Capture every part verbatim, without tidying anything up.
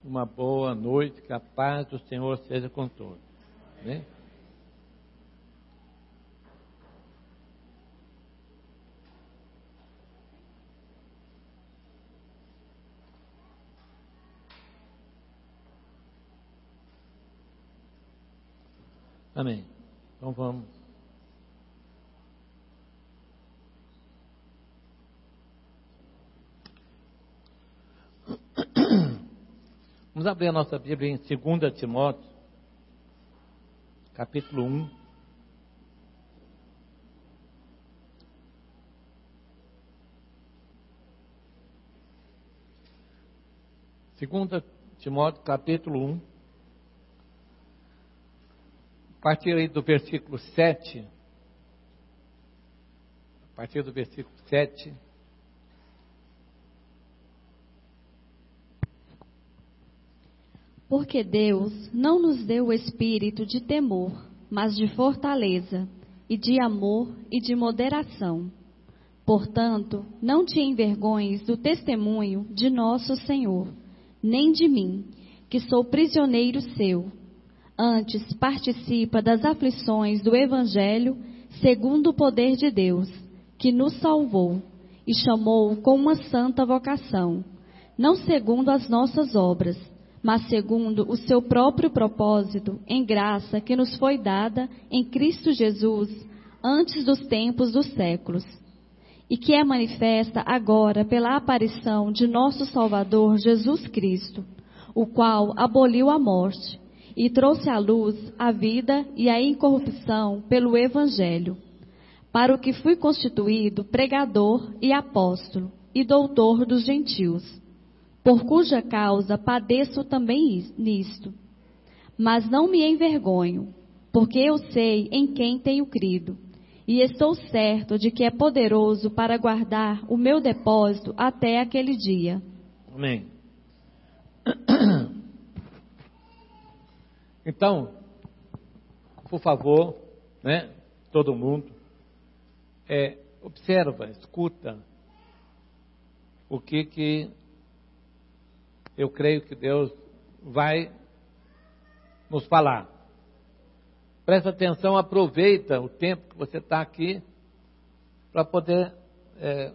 uma boa noite, que a paz do Senhor seja com todos. Amém? Amém. Então vamos. Vamos abrir a nossa Bíblia em dois Timóteo, capítulo um. dois Timóteo, capítulo um. A partir aí do versículo sete. A partir do versículo sete. Porque Deus não nos deu o espírito de temor, mas de fortaleza, e de amor e de moderação. Portanto, não te envergonhes do testemunho de nosso Senhor, nem de mim, que sou prisioneiro seu. Antes, participa das aflições do Evangelho, segundo o poder de Deus, que nos salvou e chamou com uma santa vocação, não segundo as nossas obras, mas segundo o seu próprio propósito, em graça que nos foi dada em Cristo Jesus, antes dos tempos dos séculos, e que é manifesta agora pela aparição de nosso Salvador Jesus Cristo, o qual aboliu a morte e trouxe à luz a vida e a incorrupção pelo Evangelho, para o que fui constituído pregador e apóstolo e doutor dos gentios, por cuja causa padeço também nisto. Mas não me envergonho, porque eu sei em quem tenho crido, e estou certo de que é poderoso para guardar o meu depósito até aquele dia. Amém. Então, por favor, né, todo mundo, é, observa, escuta o que que eu creio que Deus vai nos falar. Presta atenção, aproveita o tempo que você está aqui para poder é,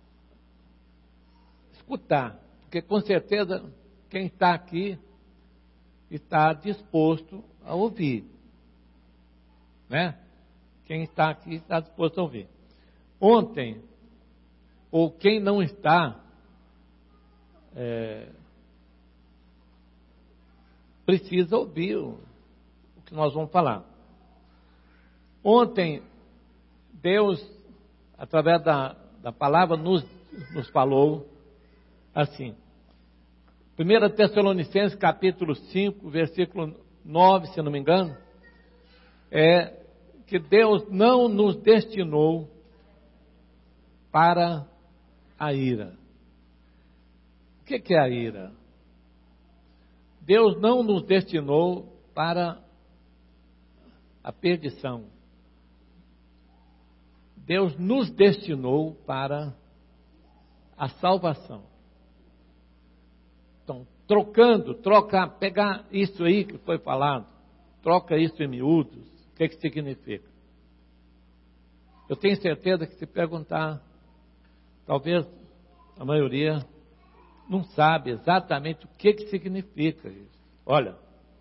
escutar, porque com certeza quem está aqui está disposto a ouvir, né? Quem está aqui está disposto a ouvir. Ontem, ou quem não está, é, precisa ouvir o, o que nós vamos falar. Ontem, Deus, através da, da palavra, nos, nos falou assim. primeira Tessalonicenses, capítulo cinco, versículo nove, se não me engano, é que Deus não nos destinou para a ira. O que que é a ira? Deus não nos destinou para a perdição. Deus nos destinou para a salvação. Então, trocando, trocar, pegar isso aí que foi falado, troca isso em miúdos, o que que significa? Eu tenho certeza que se perguntar, talvez a maioria não sabe exatamente o que que significa isso. Olha,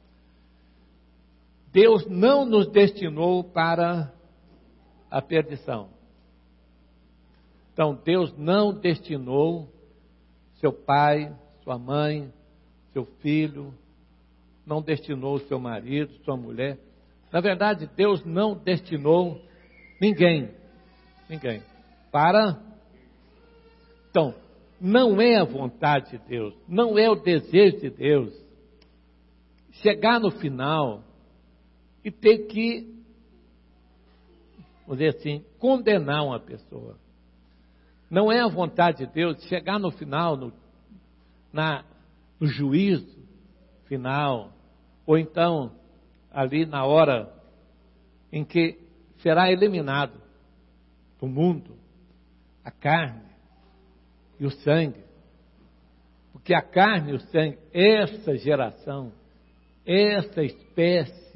Deus não nos destinou para a perdição. Então, Deus não destinou seu pai, sua mãe, seu filho, não destinou seu marido, sua mulher. Na verdade, Deus não destinou ninguém, ninguém, para... Então, não é a vontade de Deus, não é o desejo de Deus chegar no final e ter que, vamos dizer assim, condenar uma pessoa. Não é a vontade de Deus chegar no final, no, na, no juízo final, ou então ali na hora em que será eliminado do mundo a carne e o sangue. Porque a carne e o sangue, essa geração, essa espécie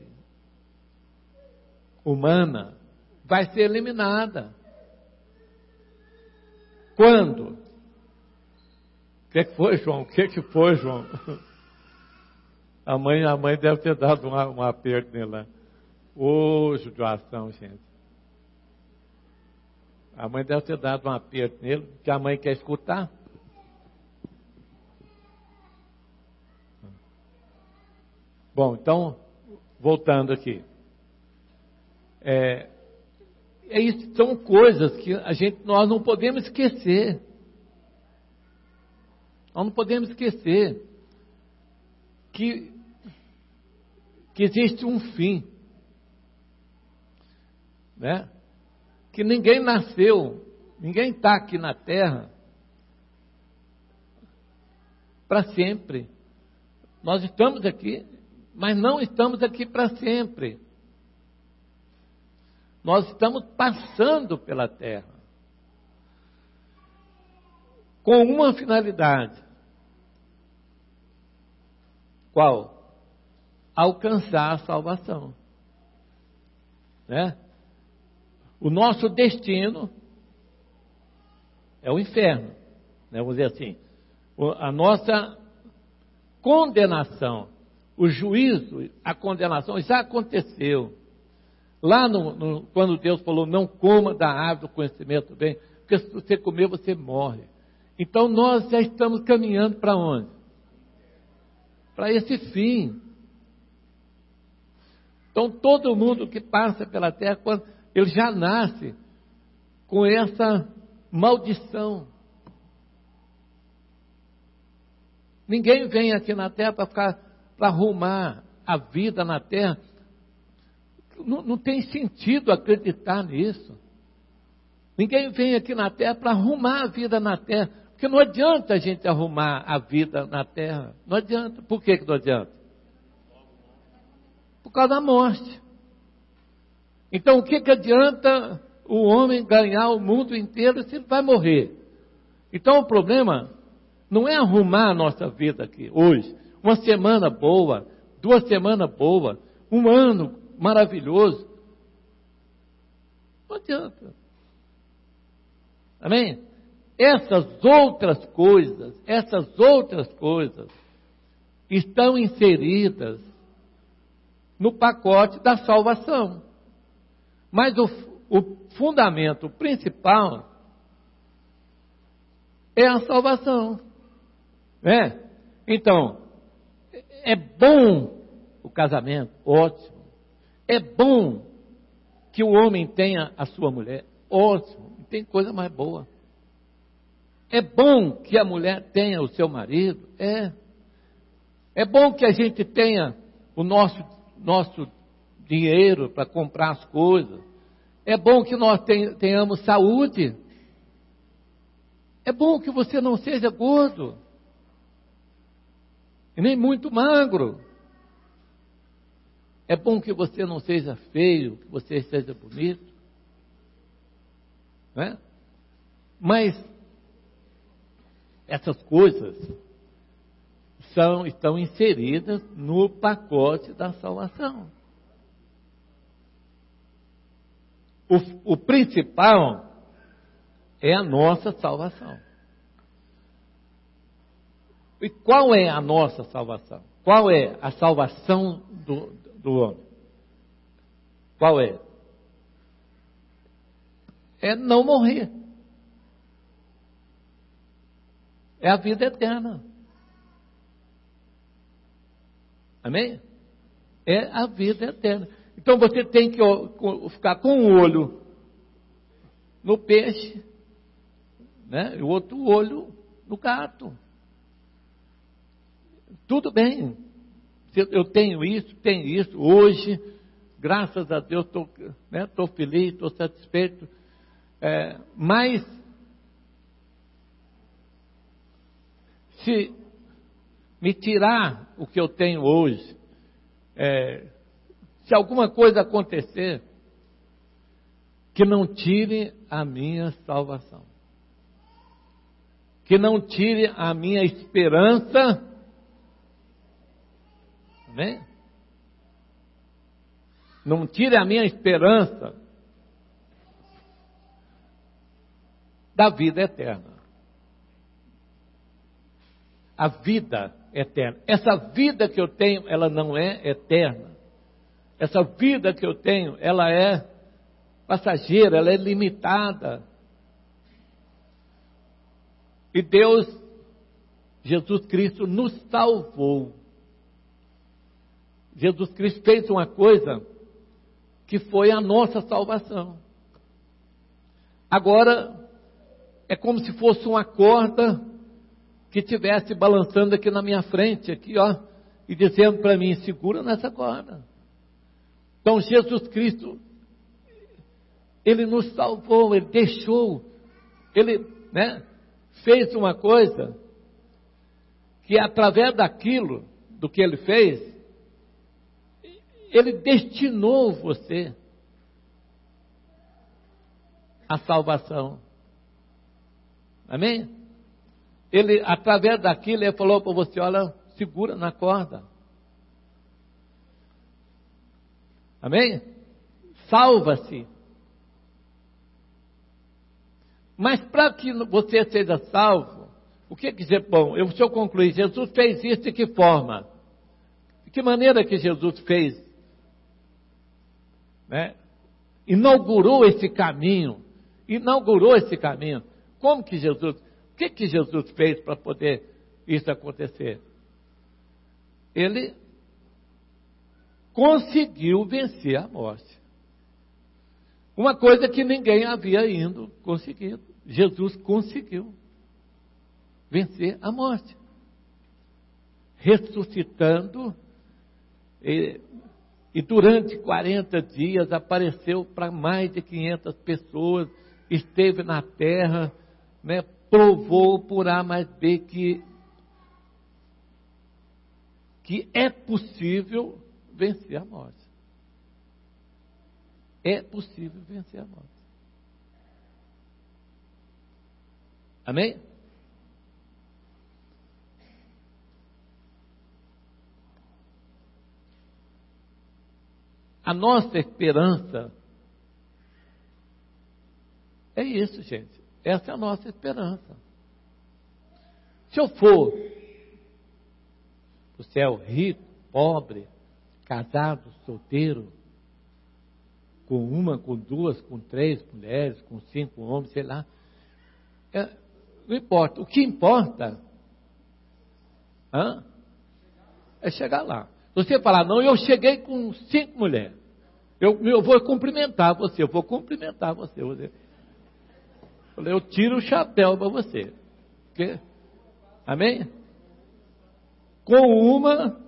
humana, vai ser eliminada. Quando? O que, que foi, João? O que, que foi, João? A mãe, a mãe deve ter dado um, um aperto nele lá. Ô, judiação, gente. A mãe deve ter dado um aperto nele, que a mãe quer escutar. Bom, então, voltando aqui. É, é isso, são coisas que a gente, nós não podemos esquecer. Nós não podemos esquecer que, que existe um fim. Né? Que ninguém nasceu, ninguém está aqui na Terra para sempre. Nós estamos aqui, mas não estamos aqui para sempre. Nós estamos passando pela Terra com uma finalidade. Qual? Alcançar a salvação. Né? O nosso destino é o inferno, né? Vamos dizer assim. A nossa condenação, o juízo, a condenação, já aconteceu. Lá no, no, quando Deus falou, não coma da árvore do conhecimento do bem, porque se você comer, você morre. Então nós já estamos caminhando para onde? Para esse fim. Então todo mundo que passa pela terra, quando ele já nasce com essa maldição. Ninguém vem aqui na terra para ficar, para arrumar a vida na terra. Não, não tem sentido acreditar nisso. Ninguém vem aqui na terra para arrumar a vida na terra. Porque não adianta a gente arrumar a vida na terra. Não adianta. Por que que não adianta? Por causa da morte. Então, o que que adianta o homem ganhar o mundo inteiro se ele vai morrer? Então, o problema não é arrumar a nossa vida aqui, hoje. Uma semana boa, duas semanas boas, um ano maravilhoso. Não adianta. Amém? Essas outras coisas, essas outras coisas estão inseridas no pacote da salvação. Mas o, o fundamento principal é a salvação. Né? Então, é bom o casamento, ótimo. É bom que o homem tenha a sua mulher, ótimo. Não tem coisa mais boa. É bom que a mulher tenha o seu marido, é. É bom que a gente tenha o nosso, nosso dinheiro para comprar as coisas. É bom que nós tenhamos saúde. É bom que você não seja gordo. E nem muito magro. É bom que você não seja feio, que você seja bonito. Não é? Mas essas coisas são, estão inseridas no pacote da salvação. O, o principal é a nossa salvação. E qual é a nossa salvação? Qual é a salvação do, do homem? Qual é? É não morrer. É a vida eterna. Amém? É a vida eterna. Então você tem que ficar com um olho no peixe, né? E o outro olho no gato. Tudo bem. Eu tenho isso, tenho isso. Hoje, graças a Deus, estou né, tô feliz, estou satisfeito. É, mas, se me tirar o que eu tenho hoje, é, se alguma coisa acontecer, que não tire a minha salvação. que não tire a minha esperança. Amém? Não tire a minha esperança da vida eterna. A vida eterna. Essa vida que eu tenho, ela não é eterna. Essa vida que eu tenho, ela é passageira, ela é limitada. E Deus, Jesus Cristo, nos salvou. Jesus Cristo fez uma coisa que foi a nossa salvação. Agora, é como se fosse uma corda que estivesse balançando aqui na minha frente, aqui, ó, e dizendo para mim, segura nessa corda. Então, Jesus Cristo, Ele nos salvou, Ele deixou, Ele, né, fez uma coisa que através daquilo, do que Ele fez, Ele destinou você à salvação. Amém? Ele, através daquilo, Ele falou para você, olha, segura na corda. Amém? Salva-se. Mas para que você seja salvo, o que quer dizer? Bom, eu, se eu concluir, Jesus fez isso de que forma? De que maneira que Jesus fez? Né? Inaugurou esse caminho. Inaugurou esse caminho. Como que Jesus... O que que Jesus fez para poder isso acontecer? Ele conseguiu vencer a morte. Uma coisa que ninguém havia ainda conseguido. Jesus conseguiu vencer a morte. Ressuscitando, e, e durante quarenta dias apareceu para mais de quinhentas pessoas, esteve na terra, né, provou por A mais B que, que é possível vencer a morte. É possível vencer a morte. Amém? A nossa esperança é isso, gente. Essa é a nossa esperança. Se eu for para o céu rico, pobre, casado, solteiro, com uma, com duas, com três mulheres, com cinco homens, sei lá, é, não importa. O que importa hã, é chegar lá. Você falar, não, eu cheguei com cinco mulheres, eu, eu vou cumprimentar você, eu vou cumprimentar você, você. Eu tiro o chapéu para você. Porque, amém? Com uma,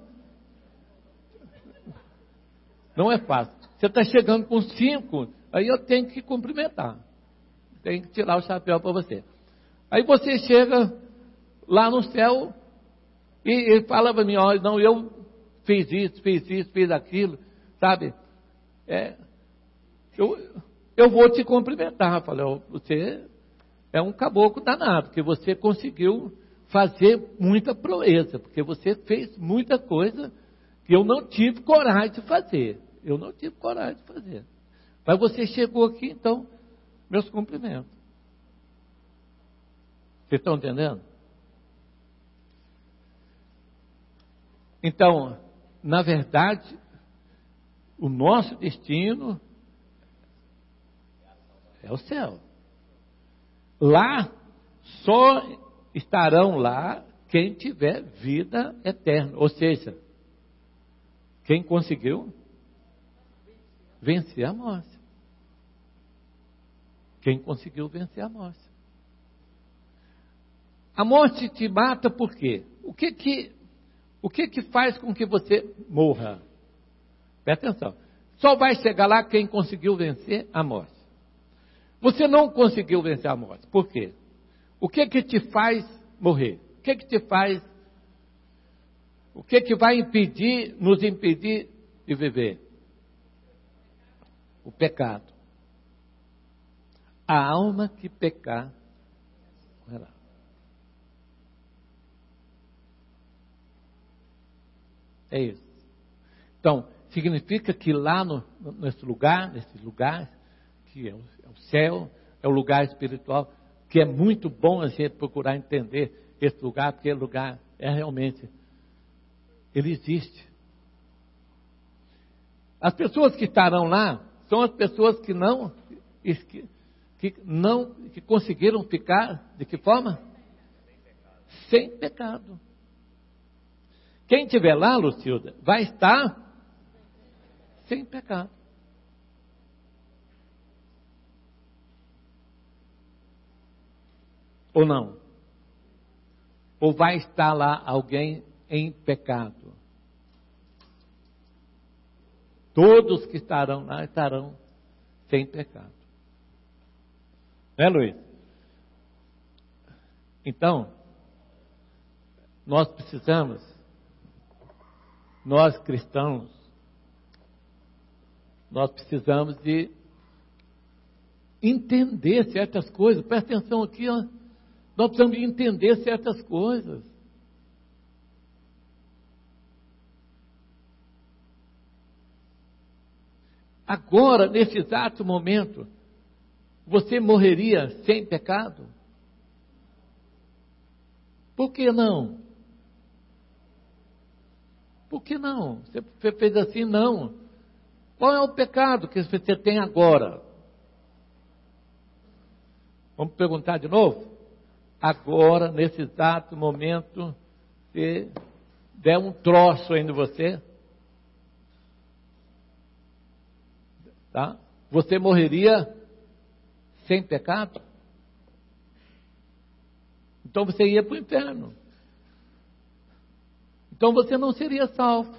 não é fácil. Você está chegando com cinco, aí eu tenho que cumprimentar. Tenho que tirar o chapéu para você. Aí você chega lá no céu e ele fala para mim, olha, não, eu fiz isso, fiz isso, fiz aquilo, sabe? É, eu, eu vou te cumprimentar. Eu falei, oh, você é um caboclo danado, porque você conseguiu fazer muita proeza, porque você fez muita coisa que eu não tive coragem de fazer. Eu não tive coragem de fazer. Mas você chegou aqui, então, meus cumprimentos. Vocês estão entendendo? Então, na verdade, o nosso destino é o céu. Lá, só estarão lá quem tiver vida eterna. Ou seja, quem conseguiu vencer a morte. Quem conseguiu vencer a morte. A morte te mata por quê? O que que, o que que faz com que você morra? Presta atenção. Só vai chegar lá quem conseguiu vencer a morte. Você não conseguiu vencer a morte. Por quê? O que que te faz morrer? O que que te faz... O que que vai impedir, nos impedir de viver? O pecado. A alma que pecar, É isso. Então, significa que lá no, nesse lugar, nesse lugar, que é o, é o céu, é o lugar espiritual, que é muito bom a gente procurar entender esse lugar, porque esse lugar é realmente, ele existe. As pessoas que estarão lá são as pessoas que não, que, que não, que conseguiram ficar, de que forma? Sem pecado. Quem estiver lá, Lucilda, vai estar sem pecado. Ou não? Ou vai estar lá alguém em pecado? Todos que estarão lá estarão sem pecado. Né, Luiz? Então, nós precisamos, nós cristãos, nós precisamos de entender certas coisas. Presta atenção aqui, ó. Nós precisamos de entender certas coisas. Agora, nesse exato momento, você morreria sem pecado? Por que não? Por que não? Você fez assim, não. Qual é o pecado que você tem agora? Vamos perguntar de novo? Agora, nesse exato momento, se der um troço aí em você, tá? Você morreria sem pecado? Então você ia para o inferno. Então você não seria salvo.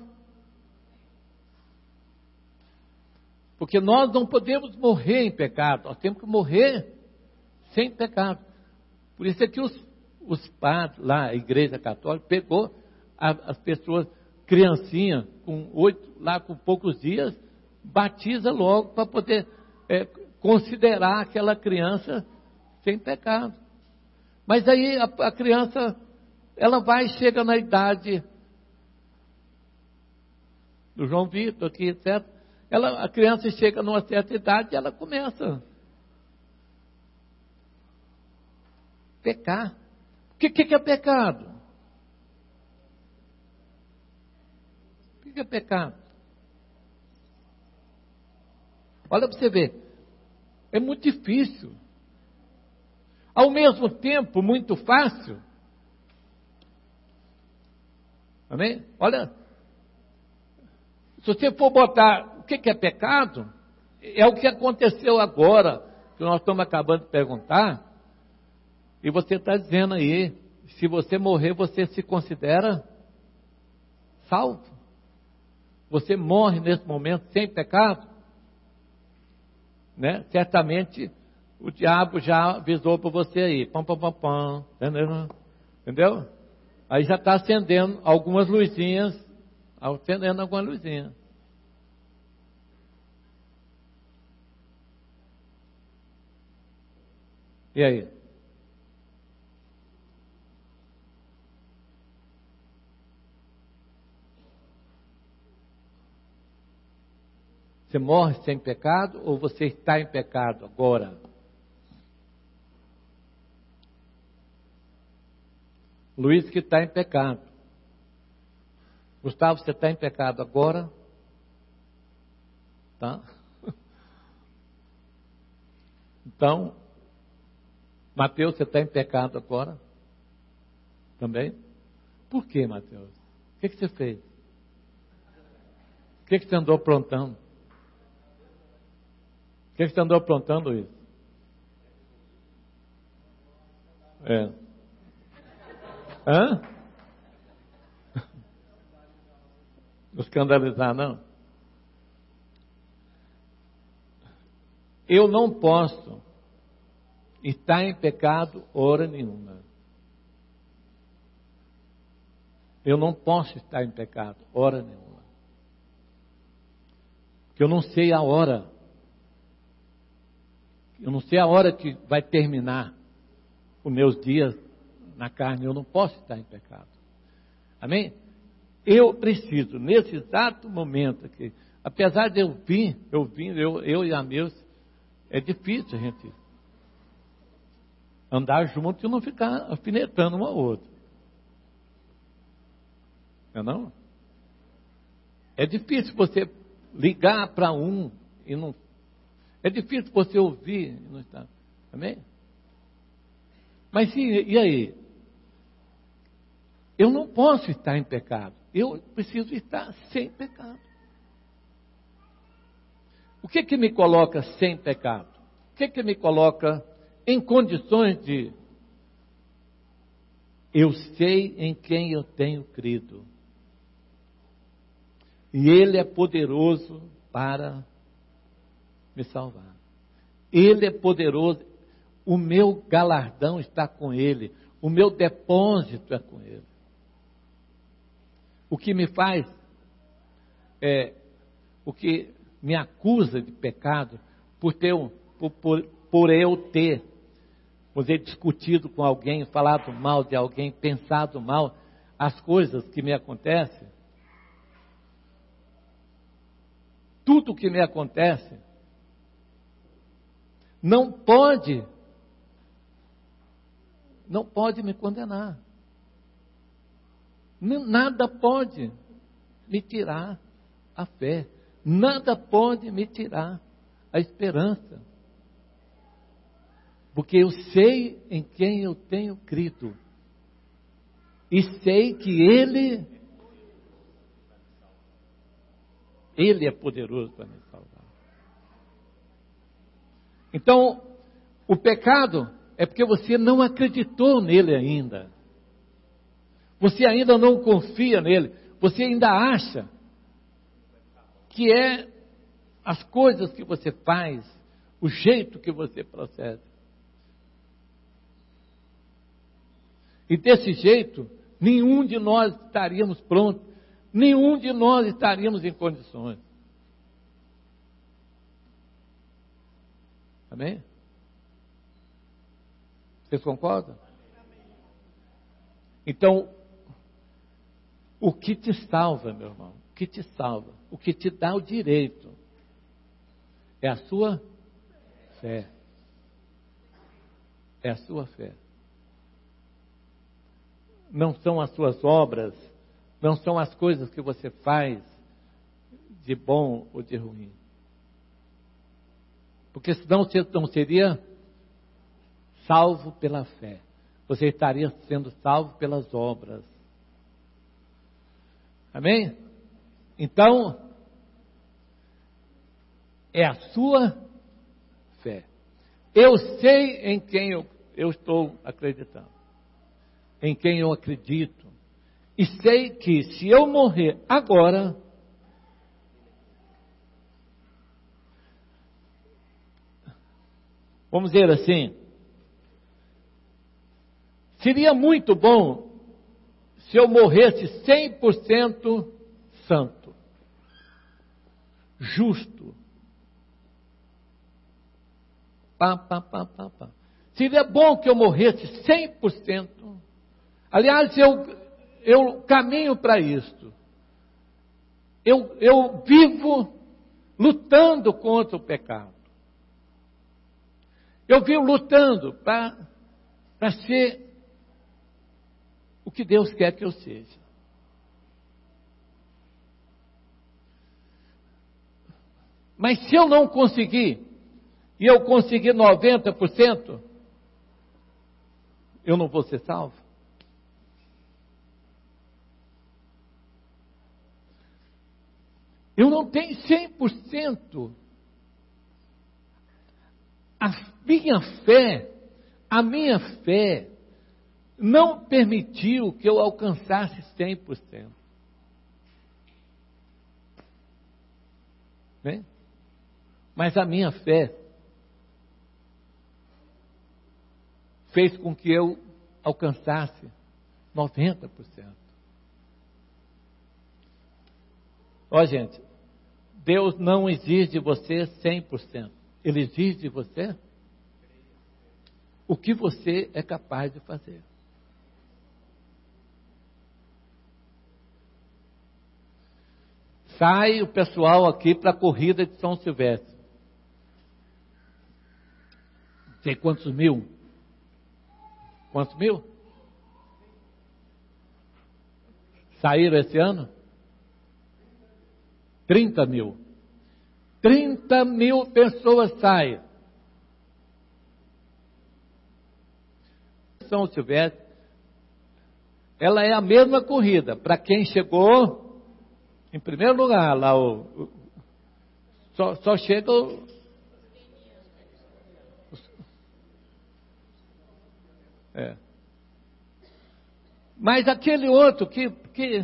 Porque nós não podemos morrer em pecado, nós temos que morrer sem pecado. Por isso é que os, os padres lá, a igreja católica, pegou a, as pessoas, criancinha, com oito, lá com poucos dias, batiza logo para poder é, considerar aquela criança sem pecado. Mas aí a, a criança, ela vai e chega na idade do João Vitor aqui, etcétera. Ela, a criança chega numa certa idade e ela começa a pecar. O que, que é pecado? O que, que é pecado? Olha para você ver. É muito difícil. Ao mesmo tempo, muito fácil. Amém? Olha, se você for botar o que, que é pecado, é o que aconteceu agora, que nós estamos acabando de perguntar, e você está dizendo aí, se você morrer, você se considera salvo? Você morre nesse momento sem pecado? Né? Certamente o diabo já avisou para você aí, pam, pam, pam, pam, entendeu? Entendeu? Aí já está acendendo algumas luzinhas, acendendo algumas luzinhas. E aí? Você morre sem pecado ou você está em pecado agora? Luiz que está em pecado. Gustavo, você está em pecado agora? Tá? Então, Mateus, você está em pecado agora? Também? Por que, Mateus? O que, que você fez? O que, que você andou aprontando? O que, que você andou aprontando, Luiz? É. Hã? Não escandalizar, não? Eu não posso estar em pecado hora nenhuma. Eu não posso estar em pecado hora nenhuma. Porque eu não sei a hora. Eu não sei a hora que vai terminar os meus dias na carne. Eu não posso estar em pecado. Amém? Eu preciso, nesse exato momento aqui, apesar de eu vir, eu vim, eu, eu e a Milce, é difícil a gente andar junto e não ficar alfinetando um ao outro. Não é não? É difícil você ligar para um e não... É difícil você ouvir e não estar... Amém? Mas e, e aí? Eu não posso estar em pecado. Eu preciso estar sem pecado. O que que me coloca sem pecado? O que que me coloca em condições de... Eu sei em quem eu tenho crido. E Ele é poderoso para me salvar. Ele é poderoso. O meu galardão está com Ele. O meu depósito é com Ele. O que me faz, é, o que me acusa de pecado, por, ter um, por, por, por eu ter, por ter discutido com alguém, falado mal de alguém, pensado mal, as coisas que me acontecem, tudo que me acontece, não pode, não pode me condenar. Nada pode me tirar a fé. Nada pode me tirar a esperança. Porque eu sei em quem eu tenho crido. E sei que Ele, Ele é poderoso para me salvar. Então, o pecado é porque você não acreditou nele ainda. Você ainda não confia nele. Você ainda acha que é as coisas que você faz, o jeito que você procede. E desse jeito, nenhum de nós estaríamos prontos. Nenhum de nós estaríamos em condições. Amém? Vocês concordam? Então, o que te salva, meu irmão, o que te salva, o que te dá o direito, é a sua fé. É a sua fé. Não são as suas obras, não são as coisas que você faz de bom ou de ruim. Porque senão você não seria salvo pela fé. Você estaria sendo salvo pelas obras. Amém? Então, é a sua fé. Eu sei em quem eu, eu estou acreditando. Em quem eu acredito. E sei que se eu morrer agora, vamos dizer assim, seria muito bom se eu morresse cem por cento santo, justo. Pá, pá, pá, pá, pá. Seria bom que eu morresse cem por cento. Aliás, eu, eu caminho para isto. Eu, eu vivo lutando contra o pecado. Eu vivo lutando para ser o que Deus quer que eu seja. Mas se eu não conseguir, e eu conseguir noventa por cento, eu não vou ser salvo? Eu não tenho cem por cento. A minha fé, a minha fé, não permitiu que eu alcançasse cem por cento. Bem? Mas a minha fé fez com que eu alcançasse noventa por cento. Ó, gente, Deus não exige de você cem por cento. Ele exige de você o que você é capaz de fazer. sai o pessoal aqui para a corrida de São Silvestre. Não sei quantos mil. Quantos mil? Saíram esse ano? trinta mil. trinta mil pessoas saem. São Silvestre, ela é a mesma corrida. Para quem chegou em primeiro lugar, lá o, o só, só chega o, é. Mas aquele outro que, que,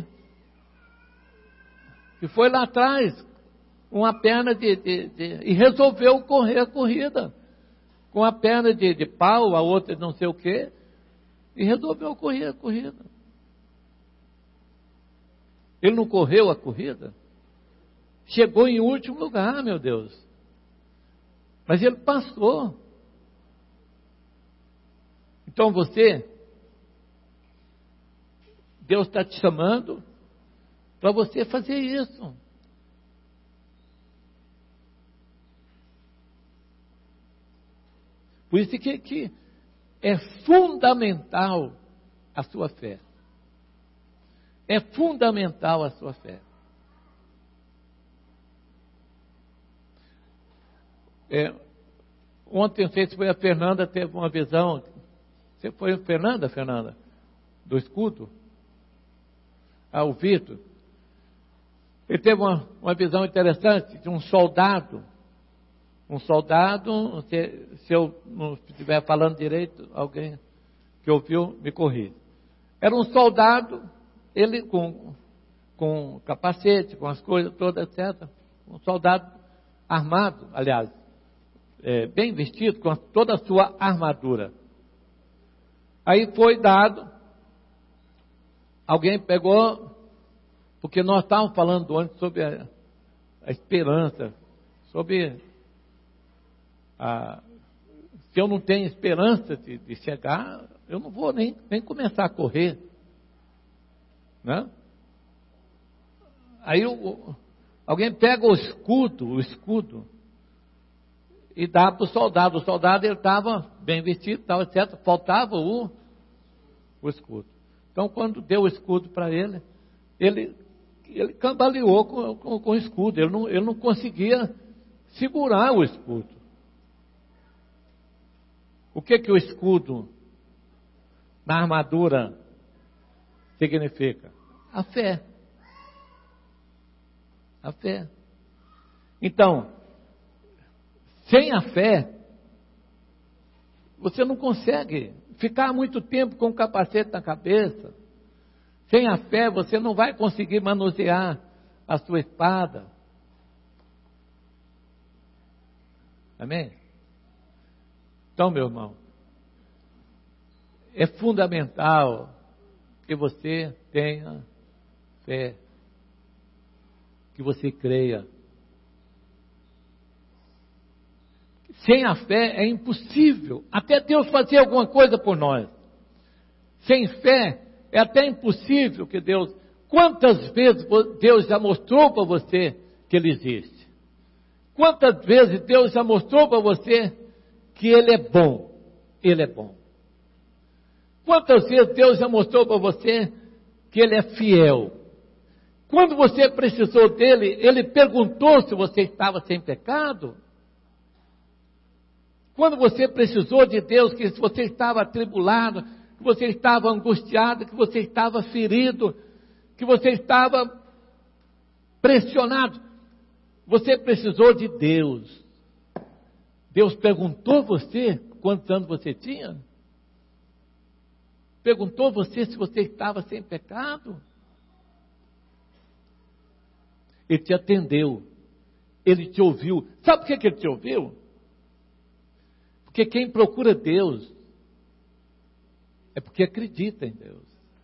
que foi lá atrás, uma perna de, de, de e resolveu correr a corrida, com a perna de, de pau, a outra não sei o quê, e resolveu correr a corrida. Ele não correu a corrida, chegou em último lugar, meu Deus, mas ele passou. Então você, Deus está te chamando para você fazer isso. Por isso que, que é fundamental a sua fé. É fundamental a sua fé. É, ontem, não sei se foi a Fernanda, teve uma visão. Você foi a Fernanda, Fernanda? Do escudo? Ah, o Vitor. Ele teve uma, uma visão interessante de um soldado. Um soldado, se, se eu não estiver falando direito, alguém que ouviu, me corrija. Era um soldado, ele com, com capacete, com as coisas todas, etcétera. Um soldado armado, aliás, é, bem vestido, com toda a sua armadura. Aí foi dado, alguém pegou, porque nós estávamos falando antes sobre a, a esperança, sobre a, se eu não tenho esperança de, de chegar, eu não vou nem, nem começar a correr, né? Aí o, alguém pega o escudo, o escudo, e dá para o soldado. O soldado, ele estava bem vestido, tal, etcétera. Faltava o, o escudo. Então, quando deu o escudo para ele, ele, ele cambaleou com, com, com o escudo. Ele não, ele não conseguia segurar o escudo. O que que o escudo na armadura significa? A fé. A fé. Então, sem a fé, você não consegue ficar muito tempo com o capacete na cabeça. Sem a fé, você não vai conseguir manusear a sua espada. Amém? Então, meu irmão, é fundamental que você tenha fé, que você creia. Sem a fé é impossível até Deus fazer alguma coisa por nós. Sem fé é até impossível que Deus... Quantas vezes Deus já mostrou para você que Ele existe? Quantas vezes Deus já mostrou para você que Ele é bom? Ele é bom. Quantas vezes Deus já mostrou para você que Ele é fiel? Quando você precisou dEle, Ele perguntou se você estava sem pecado? Quando você precisou de Deus, que você estava atribulado, que você estava angustiado, que você estava ferido, que você estava pressionado, você precisou de Deus. Deus perguntou você quantos anos você tinha? Perguntou você se você estava sem pecado? Ele te atendeu, Ele te ouviu. Sabe por que que Ele te ouviu? Porque quem procura Deus é porque acredita em Deus.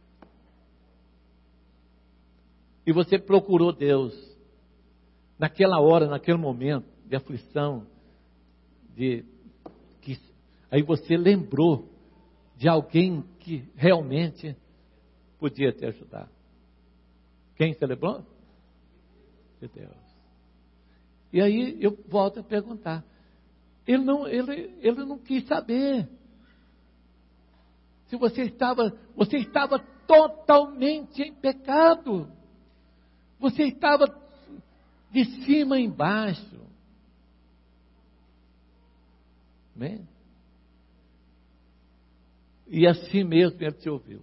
E você procurou Deus naquela hora, naquele momento de aflição, de que aí você lembrou de alguém que realmente podia te ajudar. Quem você lembrou? de Deus. E aí eu volto a perguntar. Ele não, ele, ele não quis saber. Se você estava, você estava totalmente em pecado. Você estava de cima embaixo. Amém? E assim mesmo ele te ouviu.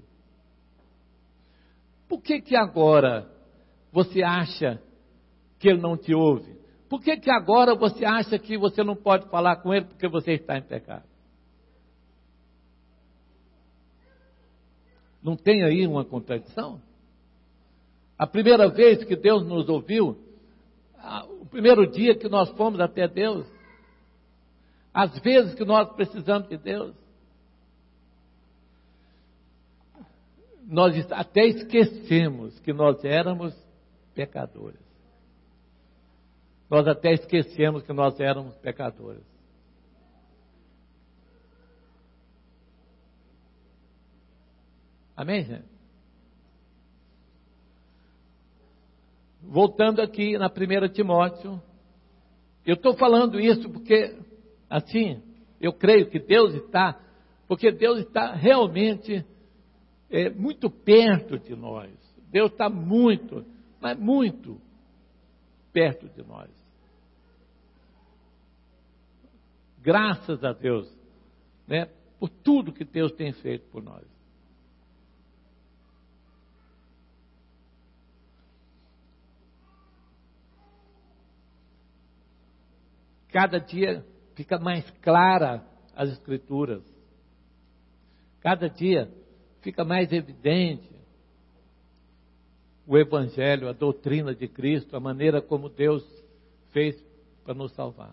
Por que que agora você acha que ele não te ouve? Por que que agora você acha que você não pode falar com ele porque você está em pecado? Não tem aí uma contradição? A primeira vez que Deus nos ouviu, o primeiro dia que nós fomos até Deus, as vezes que nós precisamos de Deus, nós até esquecemos que nós éramos pecadores. Nós até esquecemos que nós éramos pecadores. Amém, gente? Voltando aqui na primeira Timóteo, eu estou falando isso porque, assim, eu creio que Deus está, porque Deus está realmente é, muito perto de nós. Deus está muito, mas muito perto de nós. Graças a Deus, né, por tudo que Deus tem feito por nós. Cada dia fica mais clara as Escrituras. Cada dia fica mais evidente o Evangelho, a doutrina de Cristo, a maneira como Deus fez para nos salvar.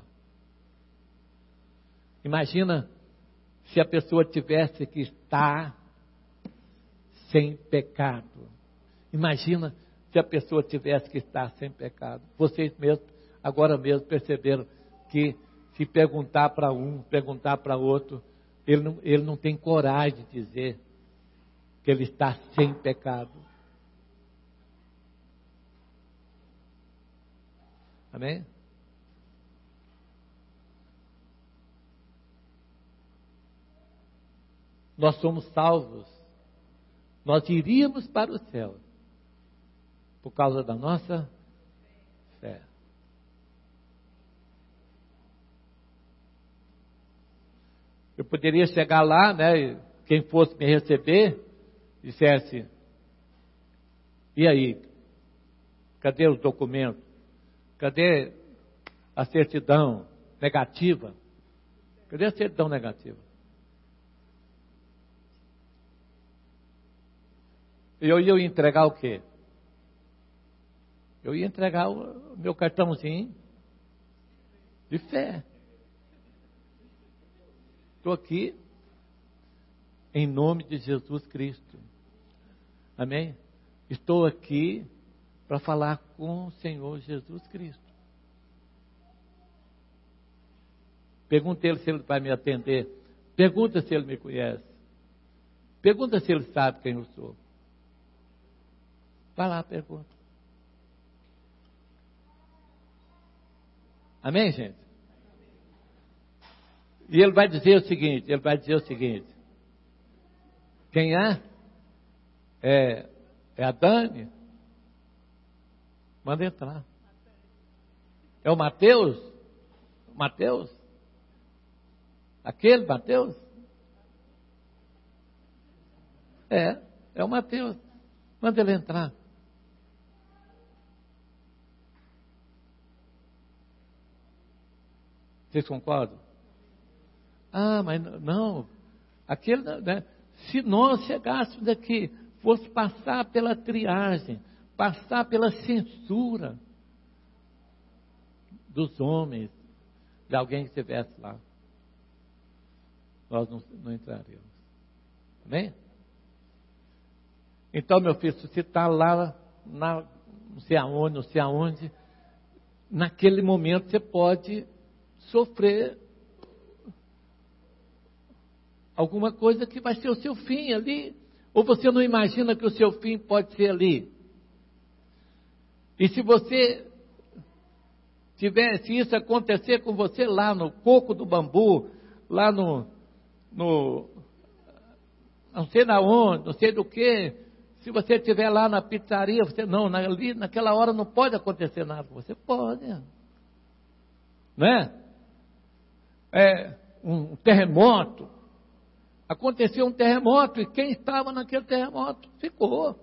Imagina se a pessoa tivesse que estar sem pecado. Imagina se a pessoa tivesse que estar sem pecado. Vocês mesmos, agora mesmo, perceberam que se perguntar para um, perguntar para outro, ele não, ele não tem coragem de dizer que ele está sem pecado. Amém? Nós somos salvos. Nós iríamos para o céu por causa da nossa fé. Eu poderia chegar lá, né, e quem fosse me receber, dissesse, e aí? Cadê os documentos? Cadê a certidão negativa? Cadê a certidão negativa? Eu ia entregar o quê? Eu ia entregar o meu cartãozinho de fé. Estou aqui em nome de Jesus Cristo. Amém? Estou aqui para falar com o Senhor Jesus Cristo. Pergunta ele se ele vai me atender. Pergunta se ele me conhece. Pergunta se ele sabe quem eu sou. Vai lá, pergunta. Amém, gente? E ele vai dizer o seguinte, ele vai dizer o seguinte. Quem é? É, é a Dani? Manda entrar. É o Mateus? Mateus? Aquele Mateus? É, é o Mateus. Manda ele entrar. Vocês concordam? Ah, mas não. Aquele, né? Se nós chegássemos aqui, fosse passar pela triagem, passar pela censura dos homens, de alguém que estivesse lá, nós não, não entraríamos. Amém? Então, meu filho, se você está lá, na, não sei aonde, não sei aonde, naquele momento você pode sofrer alguma coisa que vai ser o seu fim ali, ou você não imagina que o seu fim pode ser ali. E se você tiver, se isso acontecer com você lá no coco do bambu, lá no, no não sei na onde, não sei do que, se você estiver lá na pizzaria, você, não, ali, naquela hora não pode acontecer nada com você. Pode, né? É, um terremoto, aconteceu um terremoto, e quem estava naquele terremoto ficou.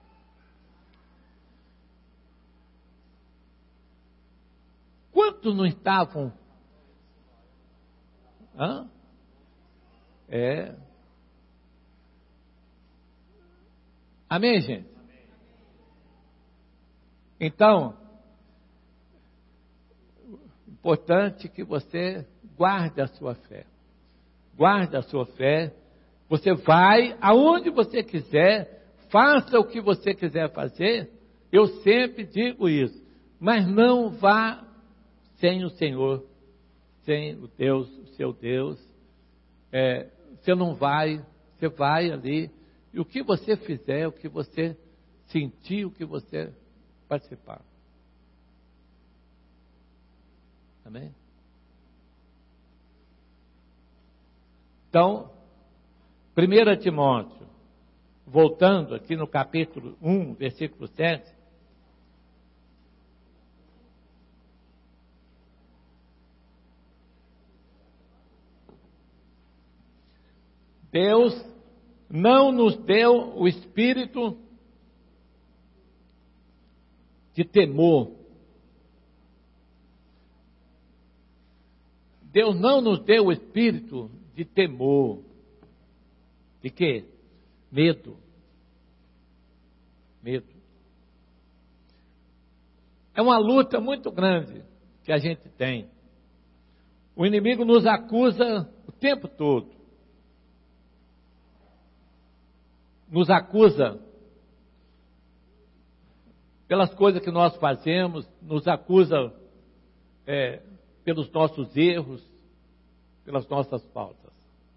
Quantos não estavam? Hã? É. Amém, gente? Então, importante que você guarde a sua fé. Guarde a sua fé. Você vai aonde você quiser, faça o que você quiser fazer. Eu sempre digo isso. Mas não vá sem o Senhor, sem o Deus, o seu Deus. É, você não vai, você vai ali. E o que você fizer, o que você sentir, o que você participar. Amém? Então, primeiro Timóteo, voltando aqui no capítulo um, versículo sete. Deus não nos deu o espírito de temor. Deus não nos deu o espírito de temor. De quê? Medo. Medo. É uma luta muito grande que a gente tem. O inimigo nos acusa o tempo todo. Nos acusa pelas coisas que nós fazemos, nos acusa é, pelos nossos erros, pelas nossas faltas.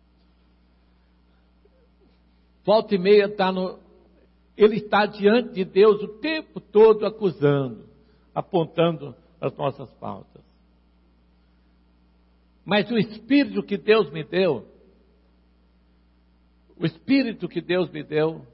Volta e meia está no, ele está diante de Deus o tempo todo acusando, apontando as nossas faltas. Mas o Espírito que Deus me deu, o Espírito que Deus me deu,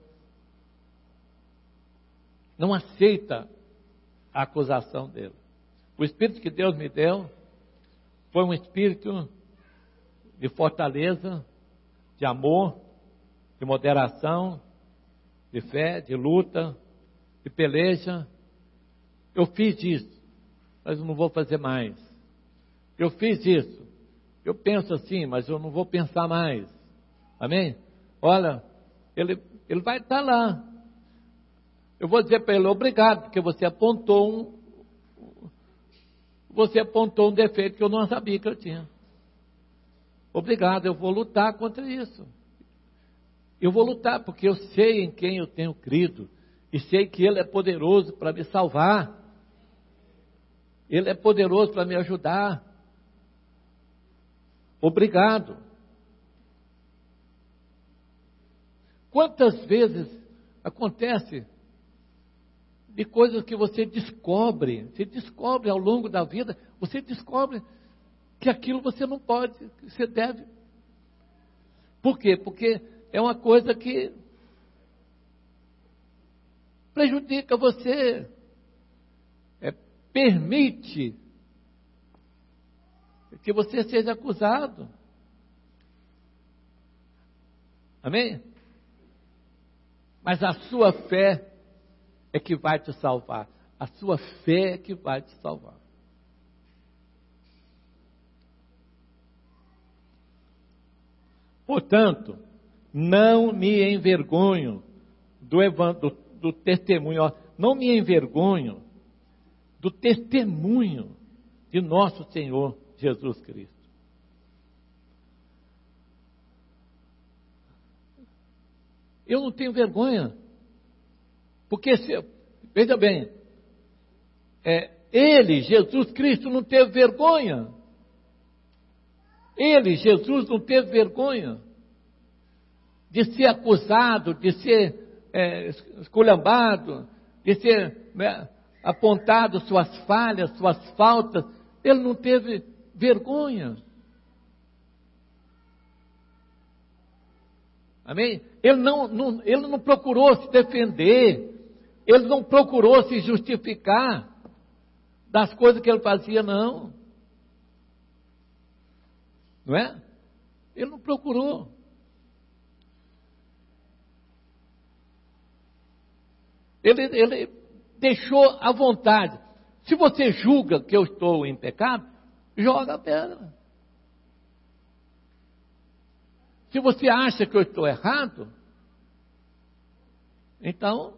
não aceita a acusação dele. O Espírito que Deus me deu foi um Espírito de fortaleza, de amor, de moderação, de fé, de luta, de peleja. Eu fiz isso, mas eu não vou fazer mais. Eu fiz isso, eu penso assim, mas eu não vou pensar mais. Amém? Olha, ele, ele vai estar lá. Eu vou dizer para ele, obrigado, porque você apontou um, você apontou um defeito que eu não sabia que eu tinha. Obrigado, eu vou lutar contra isso. Eu vou lutar, porque eu sei em quem eu tenho crido, e sei que Ele é poderoso para me salvar. Ele é poderoso para me ajudar. Obrigado. Quantas vezes acontece de coisas que você descobre, você descobre ao longo da vida, você descobre que aquilo você não pode, que você deve. Por quê? Porque é uma coisa que prejudica você, é, permite que você seja acusado. Amém? Mas a sua fé é que vai te salvar. A sua fé é que vai te salvar. Portanto, não me envergonho do, do, do testemunho, ó, não me envergonho do testemunho de nosso Senhor Jesus Cristo. Eu não tenho vergonha, porque, se, veja bem, é, Ele, Jesus Cristo, não teve vergonha. Ele, Jesus, não teve vergonha de ser acusado, de ser é, esculhambado, de ser, né, apontado suas falhas, suas faltas, ele não teve vergonha. Amém? Ele não, não, ele não procurou se defender, ele não procurou se justificar das coisas que ele fazia, não. Não é? Ele não procurou. Ele, ele deixou à vontade. Se você julga que eu estou em pecado, joga a pedra. Se você acha que eu estou errado, então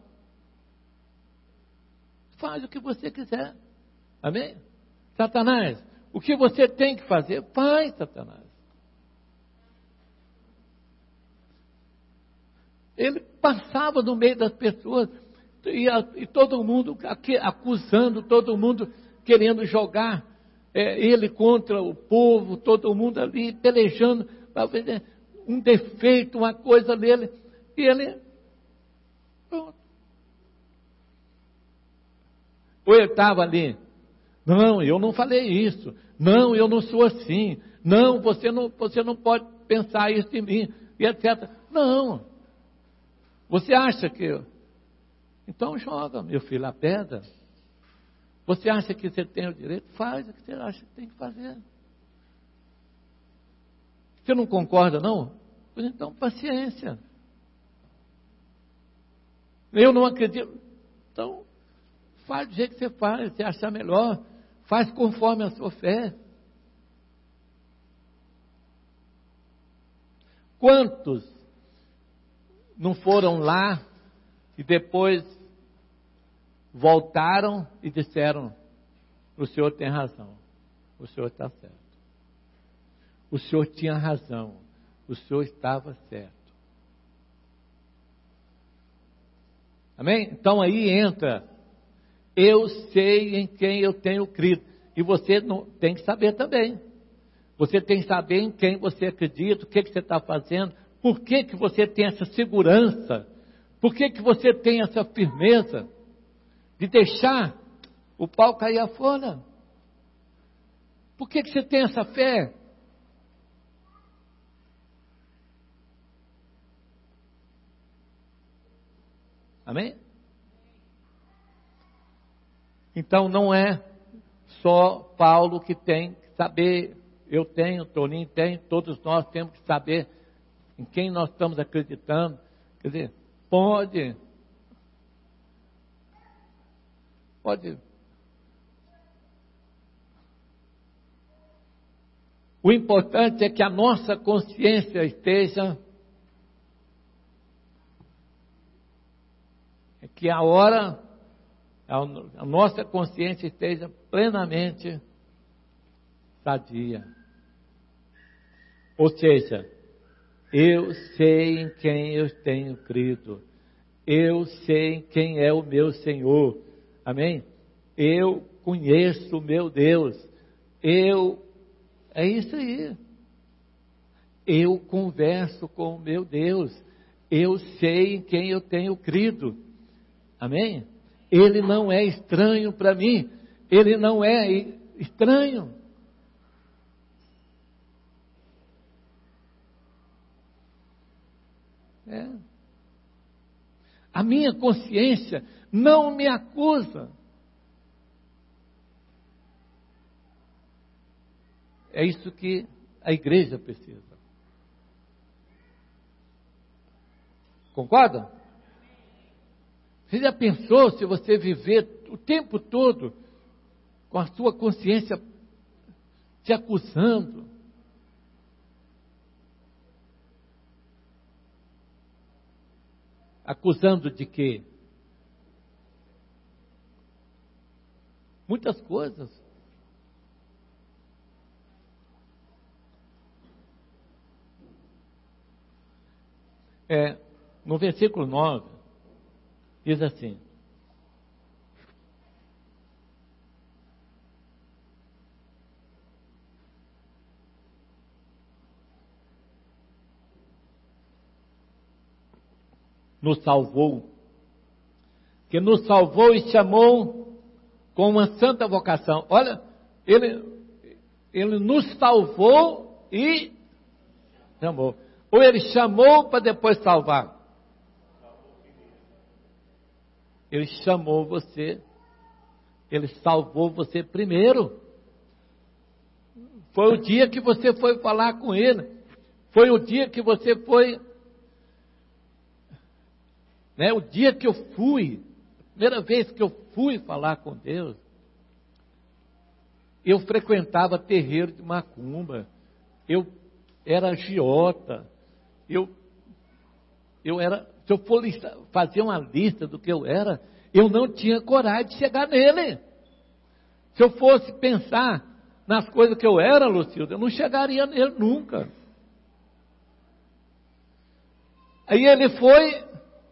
faz o que você quiser. Amém? Satanás, o que você tem que fazer, faz, Satanás. Ele passava no meio das pessoas e, e todo mundo aqui, acusando, todo mundo querendo jogar é, ele contra o povo, todo mundo ali pelejando para ver um defeito, uma coisa nele, e ele, pronto. Ou ele estava ali, não, eu não falei isso, não, eu não sou assim, não, você não, você não pode pensar isso de mim, e etcétera. Não, você acha que, eu... então joga, meu filho, a pedra. Você acha que você tem o direito? Faz o que você acha que tem que fazer. Você não concorda, não? Pois então, paciência. Eu não acredito. Então, faz do jeito que você faz, você achar melhor. Faz conforme a sua fé. Quantos não foram lá e depois voltaram e disseram: o senhor tem razão, o senhor está certo. O senhor tinha razão, o senhor estava certo. Amém? Então aí entra, eu sei em quem eu tenho crido. E você não, tem que saber também. Você tem que saber em quem você acredita, o que, que você está fazendo, por que, que você tem essa segurança, por que, que você tem essa firmeza de deixar o pau cair a folha. Por que, que você tem essa fé? Amém? Então não é só Paulo que tem que saber, eu tenho, Toninho tem, todos nós temos que saber em quem nós estamos acreditando. Quer dizer, pode, pode. O importante é que a nossa consciência esteja, é que a hora, a nossa consciência esteja plenamente sadia. Ou seja, eu sei em quem eu tenho crido, eu sei quem é o meu Senhor, amém? Eu conheço o meu Deus, eu, é isso aí, eu converso com o meu Deus, eu sei em quem eu tenho crido, amém? Ele não é estranho para mim, ele não é estranho. É. A minha consciência não me acusa. É isso que a igreja precisa. Concorda? Você já pensou se você viver o tempo todo com a sua consciência te acusando? Acusando de quê? Muitas coisas. É, no versículo nove, diz assim: nos salvou, que nos salvou e chamou com uma santa vocação. Olha, ele, ele nos salvou e chamou. Ou ele chamou para depois salvar? Ele chamou você, ele salvou você primeiro. Foi o dia que você foi falar com ele, foi o dia que você foi, né, o dia que eu fui, a primeira vez que eu fui falar com Deus, eu frequentava terreiro de macumba, eu era agiota, eu, eu era, se eu for lista, fazer uma lista do que eu era, eu não tinha coragem de chegar nele. Se eu fosse pensar nas coisas que eu era, Lucilda, eu não chegaria nele nunca. Aí ele foi,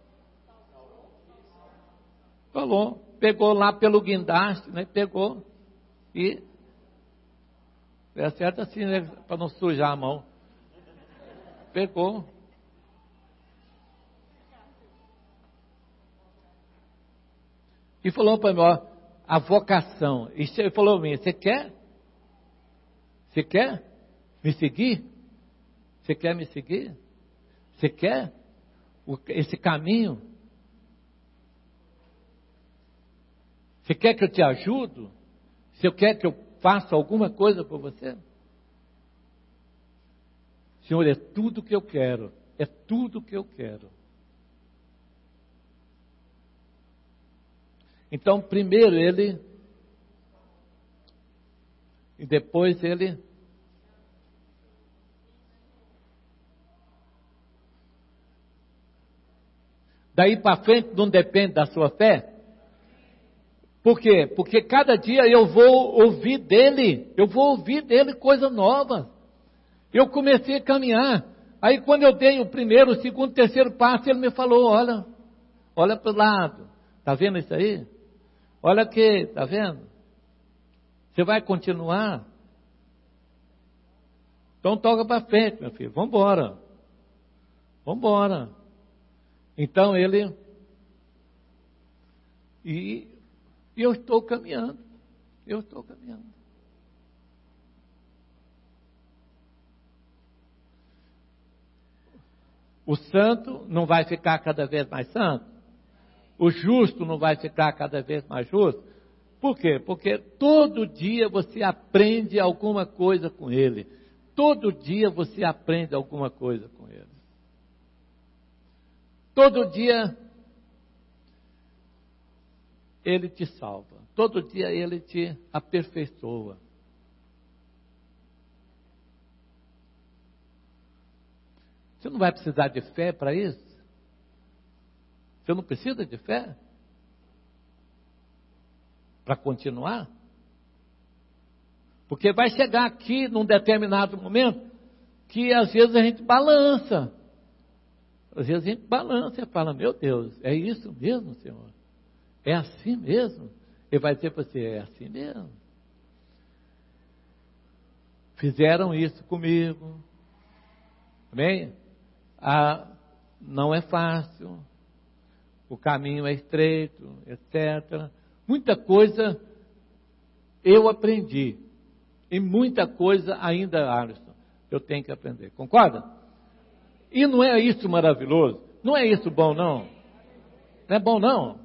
falou, pegou lá pelo guindaste, né? Pegou e é certo assim, né? Para não sujar a mão. Pegou. E falou para mim, ó, a vocação. E ele falou para mim, você quer? Você quer me seguir? Você quer me seguir? Você quer esse caminho? Você quer que eu te ajude? Você quer que eu faça alguma coisa por você? Senhor, é tudo que eu quero. É tudo que eu quero. Então, primeiro ele, e depois ele, daí para frente não depende da sua fé. Por quê? Porque cada dia eu vou ouvir dele, eu vou ouvir dele coisa nova. Eu comecei a caminhar, aí quando eu dei o primeiro, o segundo, o terceiro passo, ele me falou, olha, olha para o lado, está vendo isso aí? Olha aqui, está vendo? Você vai continuar? Então toca para frente, meu filho, vamos embora, vamos embora. Então ele, e, e eu estou caminhando, eu estou caminhando. O santo não vai ficar cada vez mais santo? O justo não vai ficar cada vez mais justo? Por quê? Porque todo dia você aprende alguma coisa com ele. Todo dia você aprende alguma coisa com ele. Todo dia ele te salva. Todo dia ele te aperfeiçoa. Você não vai precisar de fé para isso? Você não precisa de fé? Para continuar? Porque vai chegar aqui num determinado momento que às vezes a gente balança. Às vezes a gente balança e fala, meu Deus, é isso mesmo, Senhor? É assim mesmo? Ele vai dizer para você, é assim mesmo. Fizeram isso comigo. Amém? Ah, não é fácil. O caminho é estreito, etcétera. Muita coisa eu aprendi. E muita coisa ainda, Alisson, eu tenho que aprender. Concorda? E não é isso maravilhoso? Não é isso bom, não? Não é bom, não?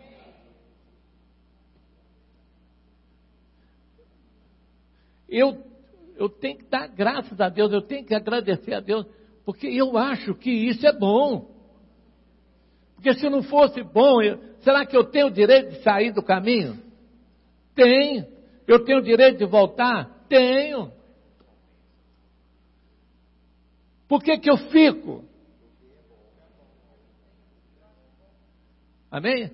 Eu, eu tenho que dar graças a Deus, eu tenho que agradecer a Deus, porque eu acho que isso é bom. Porque se não fosse bom, eu, será que eu tenho o direito de sair do caminho? Tenho. Eu tenho o direito de voltar? Tenho. Por que que eu fico? Amém?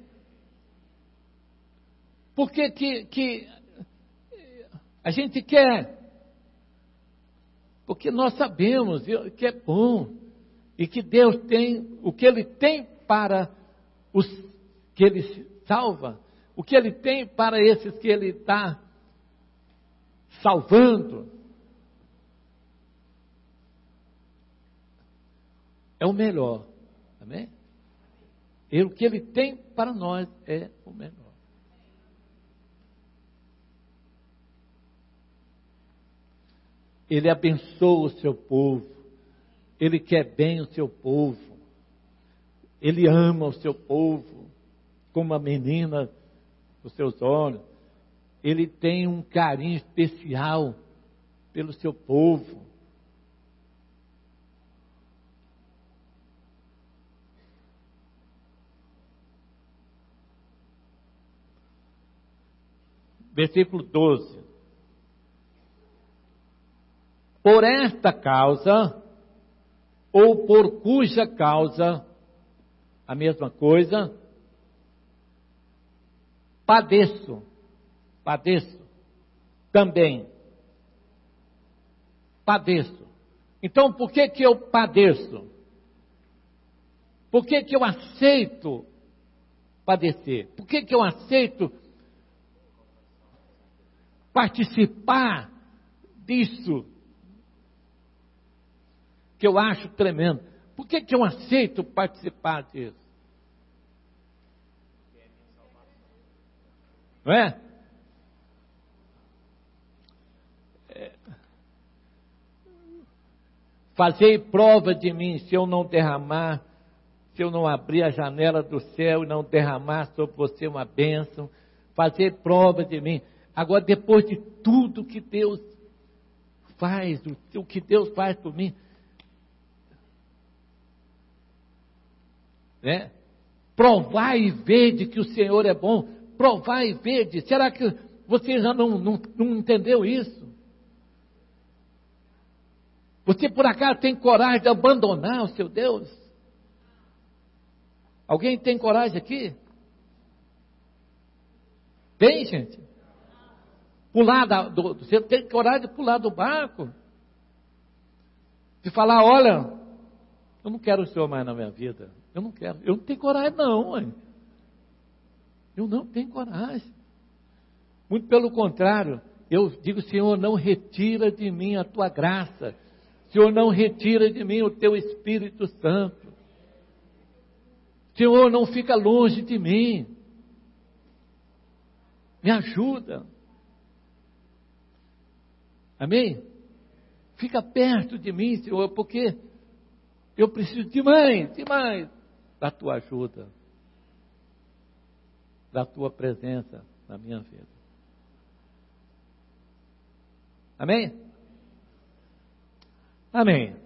Por que que, que a gente quer? Porque nós sabemos que é bom e que Deus tem o que Ele tem para os que Ele salva, o que Ele tem para esses que Ele está salvando. É o melhor, amém? E o que Ele tem para nós é o melhor. Ele abençoa o seu povo. Ele quer bem o seu povo. Ele ama o seu povo, como a menina dos seus olhos. Ele tem um carinho especial pelo seu povo. Versículo doze. Por esta causa, ou por cuja causa, a mesma coisa, padeço, padeço, também, padeço. Então, por que que eu padeço? Por que que eu aceito padecer? Por que que eu aceito participar disso que eu acho tremendo? Por que que eu aceito participar disso? Não é? é? Fazei prova de mim, se eu não derramar, se eu não abrir a janela do céu e não derramar sobre você uma bênção, fazei prova de mim. Agora, depois de tudo que Deus faz, o, o que Deus faz por mim, né? Provai e vede que o Senhor é bom. Provai e vede. Será que você já não, não, não entendeu isso? Você por acaso tem coragem de abandonar o seu Deus? Alguém tem coragem aqui? Tem, gente? Pular da, do, você tem coragem de pular do barco? De falar, olha, eu não quero o Senhor mais na minha vida. Eu não quero. Eu não tenho coragem não, mãe. Eu não tenho coragem. Muito pelo contrário, eu digo, Senhor, não retira de mim a tua graça. Senhor, não retira de mim o teu Espírito Santo. Senhor, não fica longe de mim. Me ajuda. Amém? Fica perto de mim, Senhor, porque eu preciso demais, demais da tua ajuda, da tua presença na minha vida. Amém? Amém.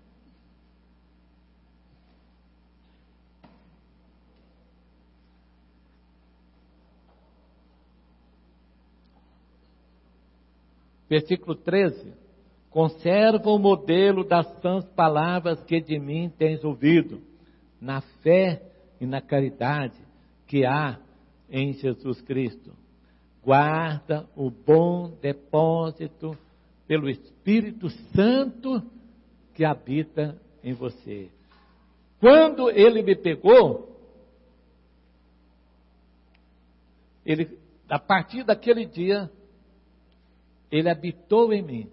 Versículo treze. Conserva o modelo das sãs palavras que de mim tens ouvido, na fé e na caridade que há em Jesus Cristo. Guarda o bom depósito pelo Espírito Santo que habita em você. Quando ele me pegou, ele, a partir daquele dia, ele habitou em mim.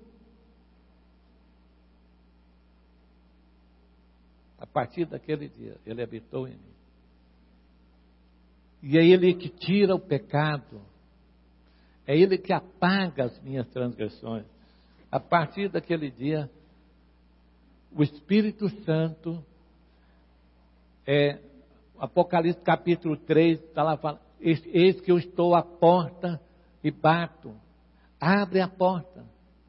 A partir daquele dia, ele habitou em mim. E é ele que tira o pecado. É ele que apaga as minhas transgressões. A partir daquele dia, o Espírito Santo, é, Apocalipse capítulo três, está lá falando, eis que eu estou à porta e bato. Abre a porta.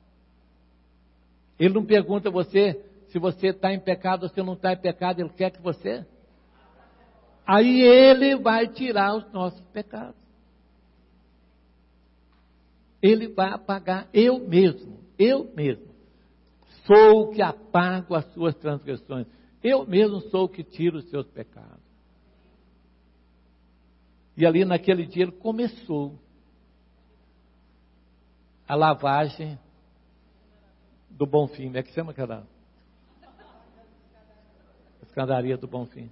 Ele não pergunta a você se você está em pecado ou se não está em pecado, ele quer que você. Aí ele vai tirar os nossos pecados. Ele vai apagar, eu mesmo, eu mesmo. Sou o que apago as suas transgressões. Eu mesmo sou o que tiro os seus pecados. E ali naquele dia ele começou a lavagem do Bonfim. É que chama aquela? A escadaria do Bonfim.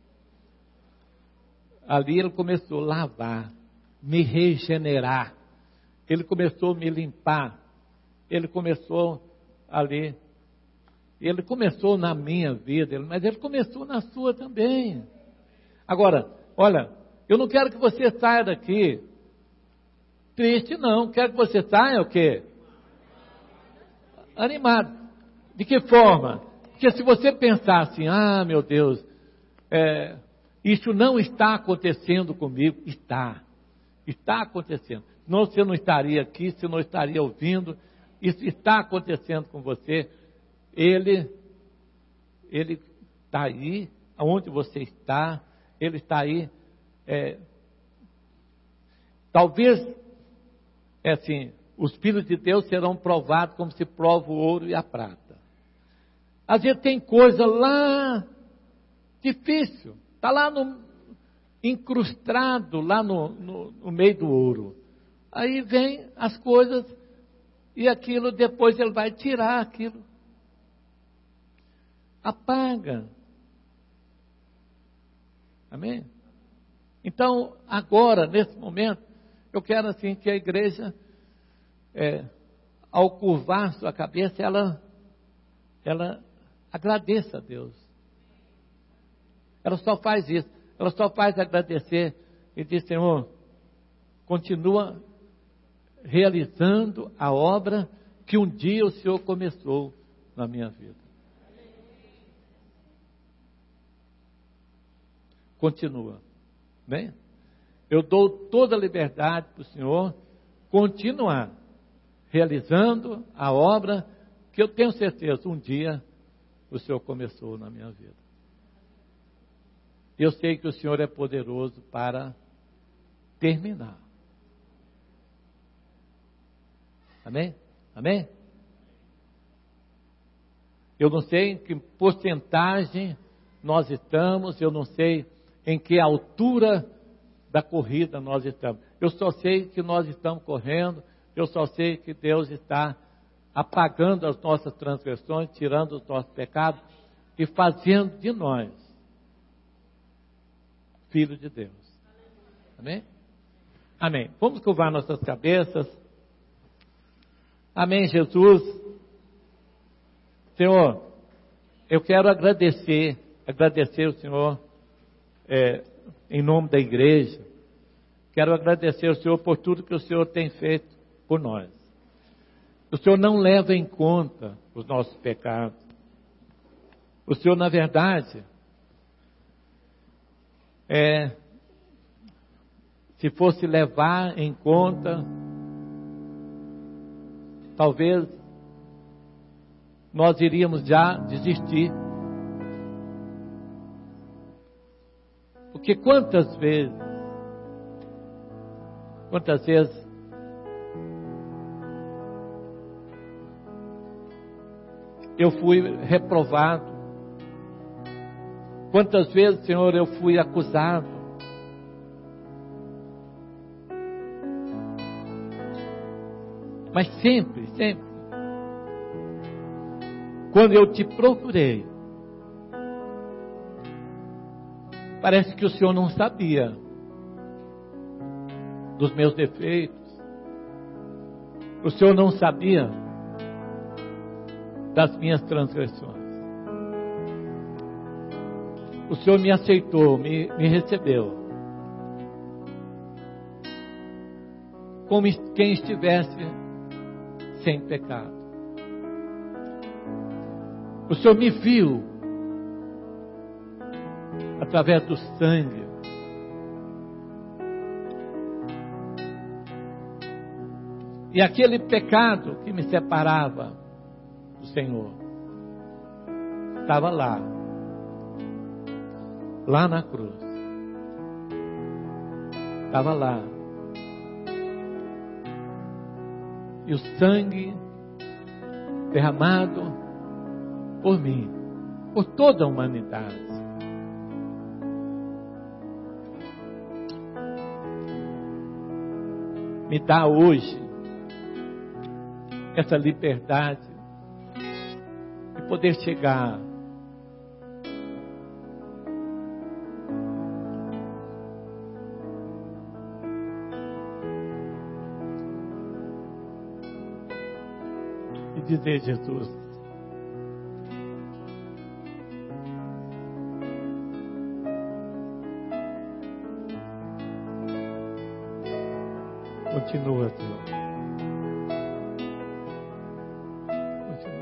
Ali ele começou a lavar, me regenerar. Ele começou a me limpar. Ele começou ali. Ele começou na minha vida, mas ele começou na sua também. Agora, olha, eu não quero que você saia daqui triste, não. Quero que você saia o quê? animado. De que forma? Porque se você pensar assim, ah, meu Deus, é, isso não está acontecendo comigo. Está. Está acontecendo. Senão você não estaria aqui, você não estaria ouvindo. Isso está acontecendo com você. Ele, ele está aí, aonde você está. Ele está aí. É, talvez, é assim, os filhos de Deus serão provados como se prova o ouro e a prata. Às vezes tem coisa lá difícil, está lá no, incrustado, lá no, no, no meio do ouro. Aí vem as coisas e aquilo depois ele vai tirar aquilo. Apaga. Amém? Então, agora, nesse momento, eu quero assim que a igreja, é, ao curvar sua cabeça, ela, ela agradeça a Deus. Ela só faz isso. Ela só faz agradecer e diz, Senhor, continua realizando a obra que um dia o Senhor começou na minha vida. Continua. Bem? Eu dou toda a liberdade para o Senhor continuar realizando a obra que eu tenho certeza um dia o Senhor começou na minha vida. Eu sei que o Senhor é poderoso para terminar. Amém? Amém? Eu não sei em que porcentagem nós estamos, eu não sei em que altura da corrida nós estamos. Eu só sei que nós estamos correndo, eu só sei que Deus está apagando as nossas transgressões, tirando os nossos pecados e fazendo de nós filhos de Deus. Amém? Amém. Vamos curvar nossas cabeças. Amém, Jesus. Senhor, eu quero agradecer, agradecer o Senhor, é, em nome da igreja. Quero agradecer ao Senhor por tudo que o Senhor tem feito por nós. O Senhor não leva em conta os nossos pecados. O Senhor, na verdade, é, se fosse levar em conta, talvez nós iríamos já desistir. Porque quantas vezes, quantas vezes eu fui reprovado, quantas vezes, Senhor, eu fui acusado, mas sempre, sempre, quando eu te procurei, parece que o Senhor não sabia dos meus defeitos, o Senhor não sabia das minhas transgressões. O Senhor me aceitou, me, me recebeu, como quem estivesse sem pecado. O Senhor me viu através do sangue. E aquele pecado que me separava do Senhor estava lá, lá na cruz. Estava lá. E o sangue derramado por mim, por toda a humanidade. Me dá hoje essa liberdade de poder chegar e dizer, Jesus, continua, Senhor. Continua.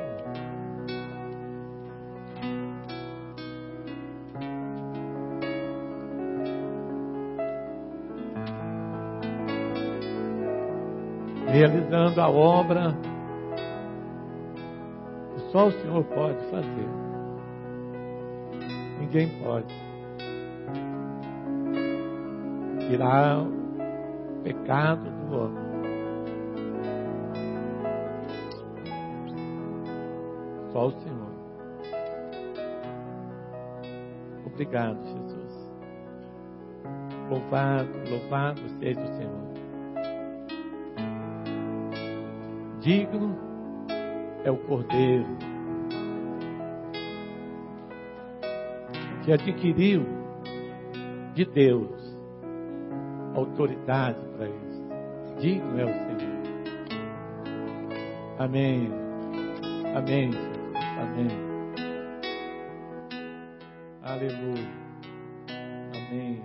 realizando a obra que só o Senhor pode fazer. Ninguém pode tirar o pecado do homem. Só o Senhor. Obrigado, Jesus. Louvado, louvado seja o Senhor. Digno é o Cordeiro que adquiriu de Deus autoridade para isso. Digno é o Senhor. Amém. Amém, Jesus. Amém. Aleluia. Amém.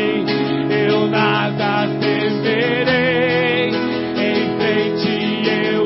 Nada temerei, em frente eu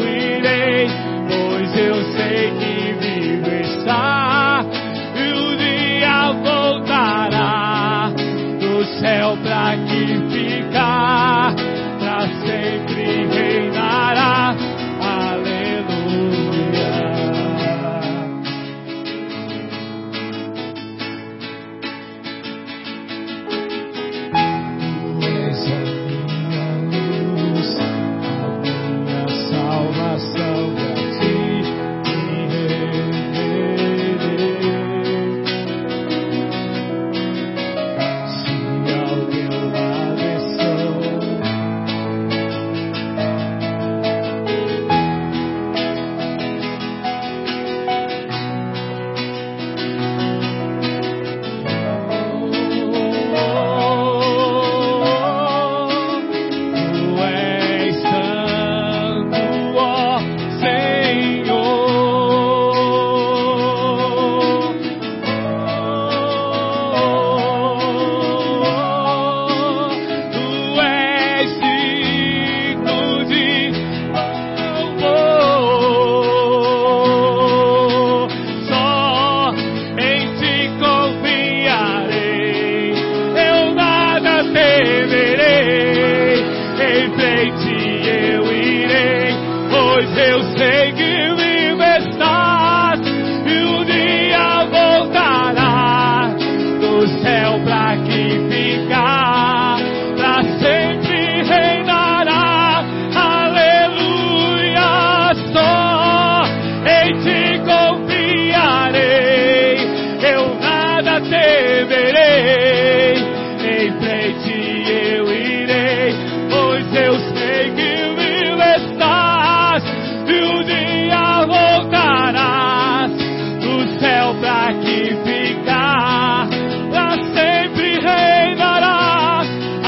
eu sei que vivo estás e um dia voltarás do céu pra aqui ficar, pra sempre reinará. Aleluia, só em ti confiarei, eu nada temerei, em frente eu irei, pois eu sei que vivo estás e um dia voltarás do céu pra aqui ficar, pra sempre reinarás.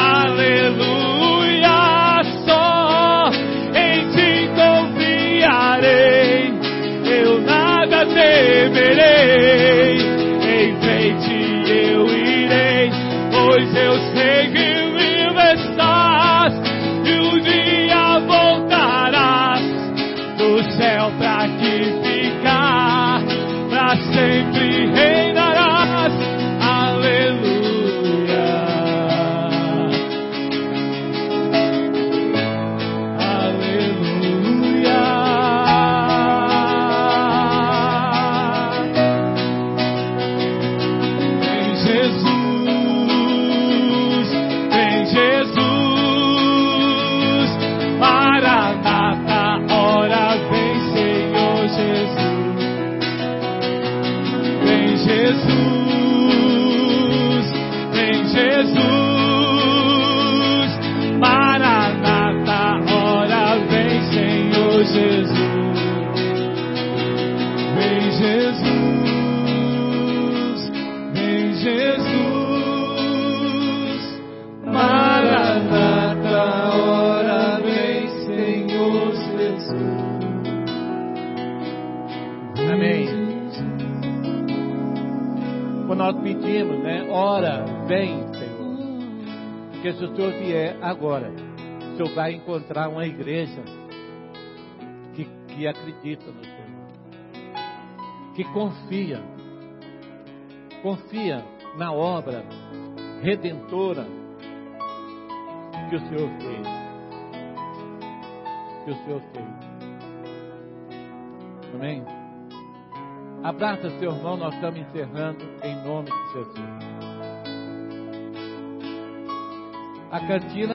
Aleluia, só em ti confiarei, eu nada temerei, em frente eu irei, pois eu sei que vivo estás e um dia voltarás do céu pra aqui ficar, pra sempre reinarás. Aleluia, aleluia. Vem Jesus, vem Jesus, Maranata, ora vem Senhor Jesus. Vem Jesus, vem Jesus, Maranata, ora vem Senhor Jesus. Vem Jesus, vem Jesus, Maranata, ora vem Senhor Jesus. Amém. Quando nós pedimos, né? Ora, vem, Senhor. Porque se o Senhor vier agora, o Senhor vai encontrar uma igreja que, que acredita no Senhor, que confia, confia na obra redentora que o Senhor fez, que o Senhor fez. Amém? Abraça seu irmão, nós estamos encerrando em nome de Jesus. A cantina